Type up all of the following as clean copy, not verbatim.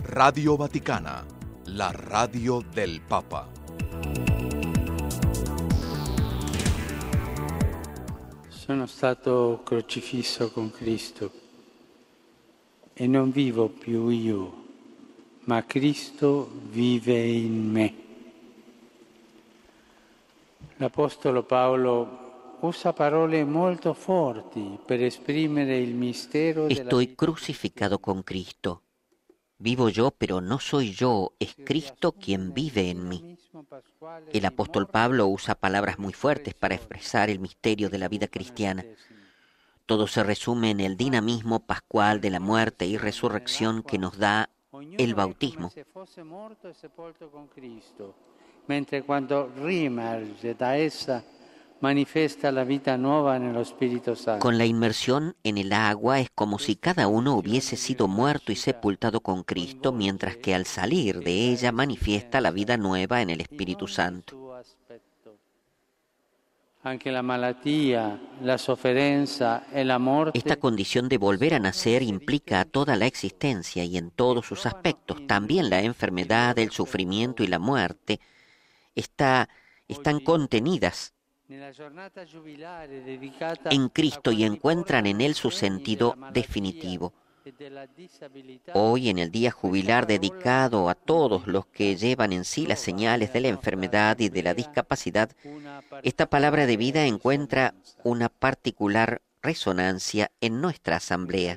Radio Vaticana, la radio del Papa. Sono stato crocifisso con Cristo e non vivo più io, ma Cristo vive in me. L'Apostolo Paolo usa parole molto forti per esprimere il mistero della Estoy crucificado con Cristo. Vivo yo, pero no soy yo, es Cristo quien vive en mí. El apóstol Pablo usa palabras muy fuertes para expresar el misterio de la vida cristiana. Todo se resume en el dinamismo pascual de la muerte y resurrección que nos da el bautismo. Mentre quando riemerge da essa manifiesta la vita nuova nello Spirito Santo. Con la inmersión en el agua es como si cada uno hubiese sido muerto y sepultado con Cristo, mientras que al salir de ella manifiesta la vida nueva en el Espíritu Santo. Anche la malattia, la sofferenza e la morte. Esta condición de volver a nacer implica a toda la existencia y en todos sus aspectos, también la enfermedad, el sufrimiento y la muerte, están contenidas en Cristo y encuentran en Él su sentido definitivo. Hoy, en el día jubilar dedicado a todos los que llevan en sí las señales de la enfermedad y de la discapacidad, esta palabra de vida encuentra una particular resonancia en nuestra asamblea.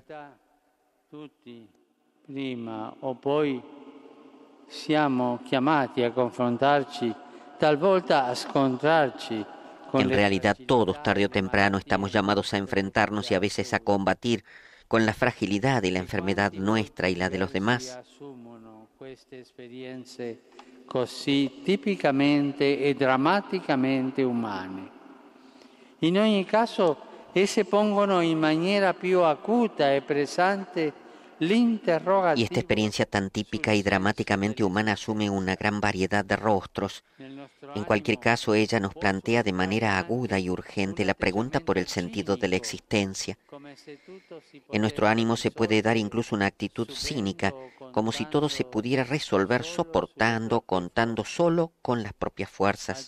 Prima o poi siamo chiamati a confrontarci, talvolta a scontrarci. En realidad todos, tarde o temprano, estamos llamados a enfrentarnos y a veces a combatir con la fragilidad y la enfermedad nuestra y la de los demás. Queste esperienze così tipicamente e drammaticamente umane. In ogni caso, esse pongono in maniera più acuta e pressante l'interrogativo. Y esta experiencia tan típica y dramáticamente humana asume una gran variedad de rostros. En cualquier caso, ella nos plantea de manera aguda y urgente la pregunta por el sentido de la existencia. En nuestro ánimo se puede dar incluso una actitud cínica, como si todo se pudiera resolver soportando, contando solo con las propias fuerzas.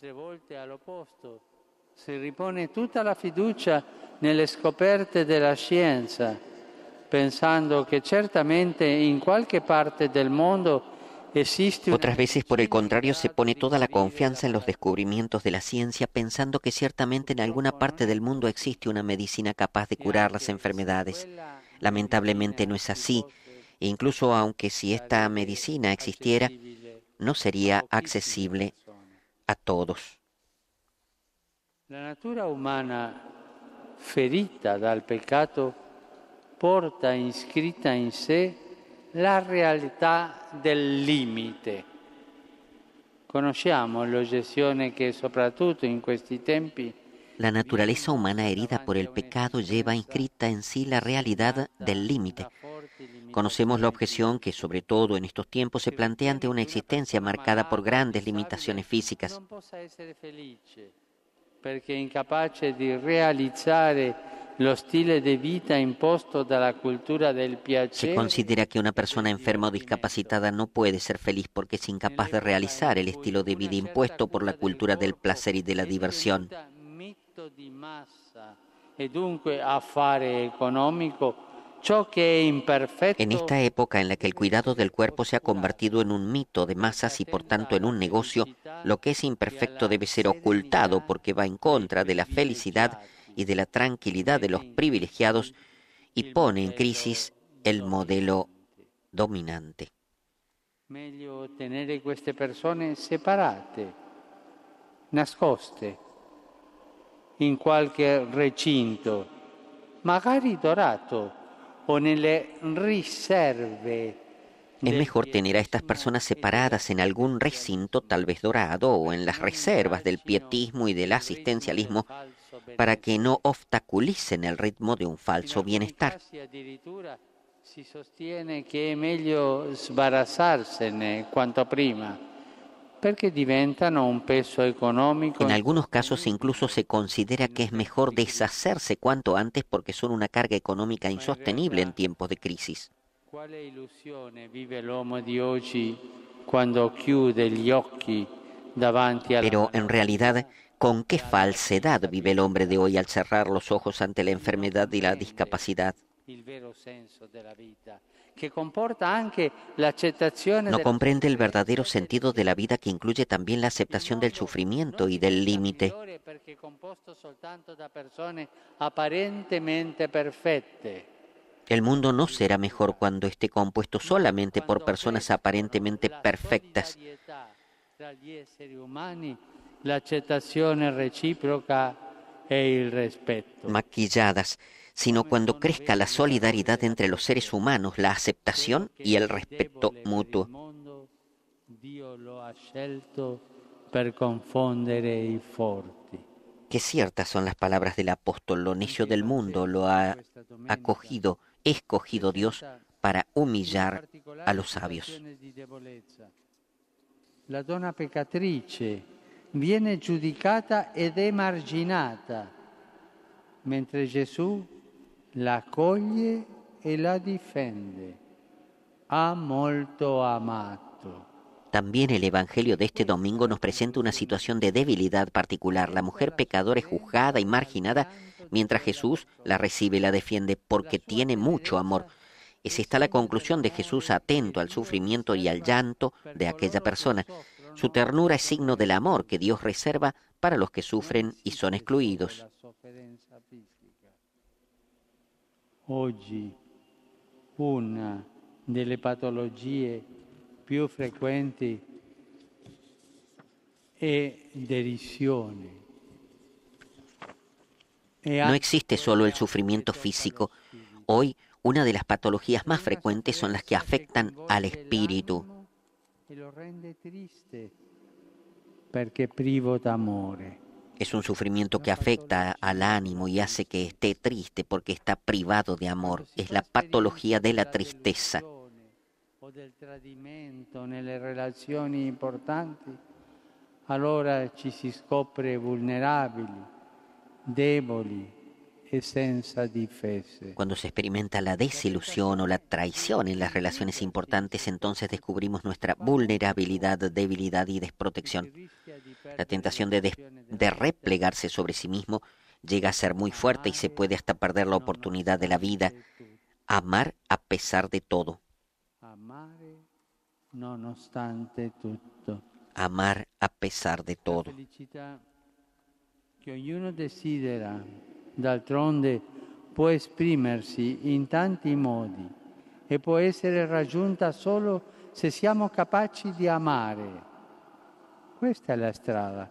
Si ripone tutta la fiducia nelle scoperte della scienza, pensando que certamente in qualche parte del mundo existe. Otras veces, por el contrario, se pone toda la confianza en los descubrimientos de la ciencia, pensando que ciertamente en alguna parte del mundo existe una medicina capaz de curar las enfermedades. Lamentablemente no es así, e incluso aunque si esta medicina existiera, no sería accesible a todos. La natura umana, ferita dal peccato, porta inscritta in sé la realtà del limite. Conosciamo l'oggezione che soprattutto in questi tempi. La naturaleza humana herida por el pecado lleva inscrita en sí la realidad del límite. Conocemos la objeción que, sobre todo en estos tiempos, se plantea ante una existencia marcada por grandes limitaciones físicas. Non possa essere felice, perché incapace di realizzare lo stile de vita imposto dalla cultura del piacere. Se considera que una persona enferma o discapacitada no puede ser feliz porque es incapaz de realizar el estilo de vida impuesto por la cultura del placer y de la diversión. Mito di massa e dunque affare economico, ciò che è imperfetto. En esta época en la que el cuidado del cuerpo se ha convertido en un mito de masas y por tanto en un negocio, lo que es imperfecto debe ser ocultado porque va en contra de la felicidad y de la tranquilidad de los privilegiados y pone en crisis el modelo dominante. Meglio tenere queste persone separate, nascoste, in qualche recinto, magari dorato, o nelle riserve. Es mejor tener a estas personas separadas en algún recinto, tal vez dorado, o en las reservas del pietismo y del asistencialismo, para que no obstaculicen el ritmo de un falso bienestar. Si sostiene che è meglio sbarazzarsene quanto prima, perché diventano un peso económico. En algunos casos incluso se considera que es mejor deshacerse cuanto antes porque son una carga económica insostenible en tiempos de crisis. Quale illusione vive l'uomo di oggi quando chiude gli occhi davanti alla Pero en realidad, ¿con qué falsedad vive el hombre de hoy al cerrar los ojos ante la enfermedad y la discapacidad? il vero senso della vita, che comporta anche l'accettazione No della comprende el verdadero sentido de la vida, que incluye también la aceptación del sufrimiento y del límite. perché è composto soltanto da persone apparentemente perfette. El mundo no será mejor cuando esté compuesto solamente por personas aparentemente perfectas, Tra gli esseri umani, l'accettazione reciproca e il rispetto. maquilladas, sino cuando crezca la solidaridad entre los seres humanos, la aceptación y el respeto mutuo. Dio lo ha scelto per confondere i forti. Qué ciertas son las palabras del apóstol: lo necio del mundo lo ha escogido Dios para humillar a los sabios. La donna peccatrice viene giudicata ed emarginata, mentre Gesù la accoglie e la difende. Ha molto amato. También el Evangelio de este domingo nos presenta una situación de debilidad particular. La mujer pecadora es juzgada y marginada, mientras Jesús la recibe y la defiende porque tiene mucho amor. Es esta la conclusión de Jesús, atento al sufrimiento y al llanto de aquella persona. Su ternura es signo del amor que Dios reserva para los que sufren y son excluidos. Oggi una delle patologie più frequenti è derisione. No existe solo el sufrimiento físico. Hoy, una de las patologías más frecuentes son las que afectan al espíritu. E lo rende triste perché privo d'amore. Es un sufrimiento que afecta al ánimo y hace que esté triste porque está privado de amor. Es la patología de la tristeza. O del tradimento nelle relazioni importanti, allora ci si scopre vulnerabili, deboli e senza difese. Cuando se experimenta la desilusión o la traición en las relaciones importantes, entonces descubrimos nuestra vulnerabilidad, debilidad y desprotección. La tentación de replegarse sobre sí mismo llega a ser muy fuerte y se puede hasta perder la oportunidad de la vida. Amar a pesar de todo. Amare nonostante tutto. Amar a pesar de todo. La felicità che ognuno desidera, d'altronde, può esprimersi in tanti modi e può essere raggiunta solo se siamo capaci di amare. Questa è la strada.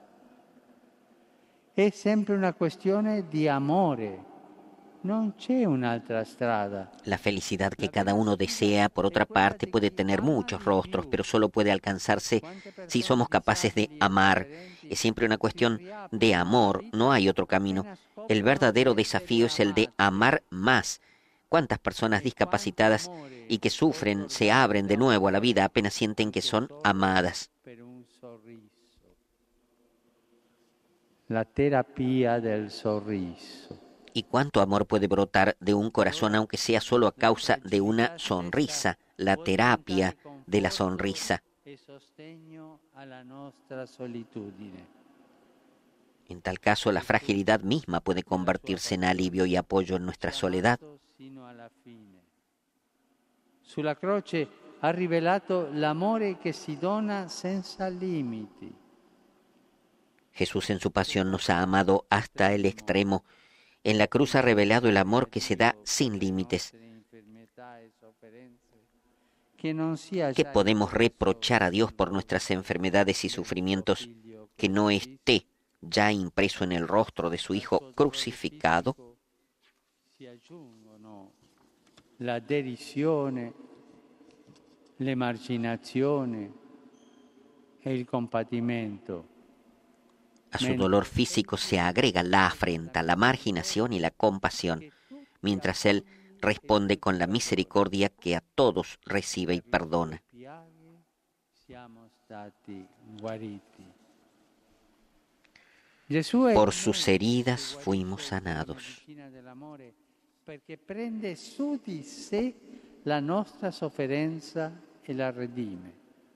È sempre una questione di amore. Non c'è un'altra strada. La felicidad que cada uno desea, por otra parte, puede tener muchos rostros, pero solo puede alcanzarse si somos capaces de amar. Es siempre una cuestión de amor, no hay otro camino. El verdadero desafío es el de amar más. ¿Cuántas personas discapacitadas y que sufren se abren de nuevo a la vida apenas sienten que son amadas? La terapia del sorriso. ¿Y cuánto amor puede brotar de un corazón, aunque sea solo a causa de una sonrisa? La terapia de la sonrisa. En tal caso, la fragilidad misma puede convertirse en alivio y apoyo en nuestra soledad. Sulla croce ha rivelato l'amore che si dona senza limiti. Jesús en su pasión nos ha amado hasta el extremo. En la cruz ha revelado el amor que se da sin límites. ¿Qué podemos reprochar a Dios por nuestras enfermedades y sufrimientos que no esté ya impreso en el rostro de su Hijo crucificado? La derisione, l'emarginazione e il compatimento. A su dolor físico se agrega la afrenta, la marginación y la compasión, mientras Él responde con la misericordia que a todos recibe y perdona. Por sus heridas fuimos sanados. Perché prende su di sé la nostra sofferenza e la redime.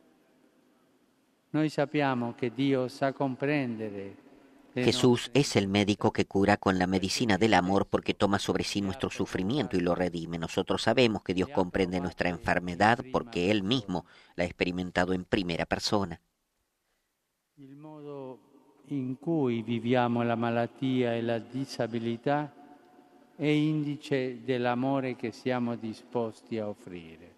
Noi sappiamo che Dio sa comprendere. Jesús es el médico que cura con la medicina del amor porque toma sobre sí nuestro sufrimiento y lo redime. Nosotros sabemos que Dios comprende nuestra enfermedad porque Él mismo la ha experimentado en primera persona. Il modo in cui viviamo la malattia e la disabilità è indice dell'amore che siamo disposti a offrire.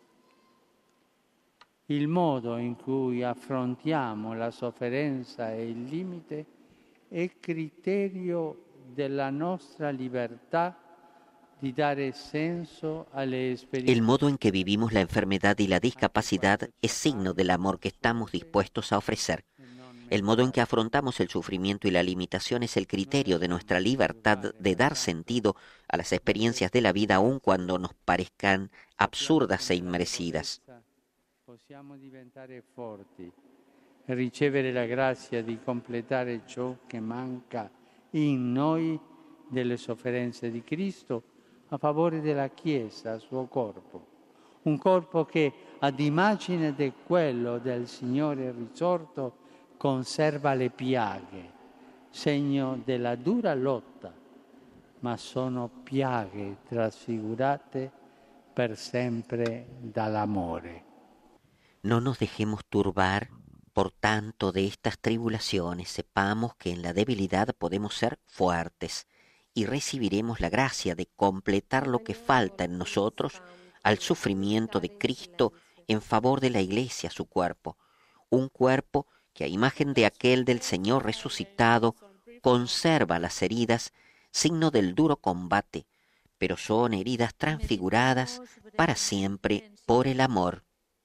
Il modo in cui affrontiamo la sofferenza e il limite è criterio della nostra libertà di dare senso alle esperienze. El modo en que vivimos la enfermedad y la discapacidad es signo del amor que estamos dispuestos a ofrecer. El modo en que afrontamos el sufrimiento y la limitación es el criterio de nuestra libertad de dar sentido a las experiencias de la vida aun cuando nos parezcan absurdas e inmerecidas. Possiamo diventare forti e ricevere la grazia di completare ciò che manca in noi delle sofferenze di Cristo a favore della Chiesa, suo corpo. Un corpo che, ad immagine di quello del Signore risorto, conserva le piaghe, segno della dura lotta, ma sono piaghe trasfigurate per sempre dall'amore. No nos dejemos turbar por tanto de estas tribulaciones. Sepamos que en la debilidad podemos ser fuertes y recibiremos la gracia de completar lo que falta en nosotros al sufrimiento de Cristo en favor de la Iglesia, su cuerpo. Un cuerpo que a imagen de aquel del Señor resucitado conserva las heridas, signo del duro combate, pero son heridas transfiguradas para siempre por el amor.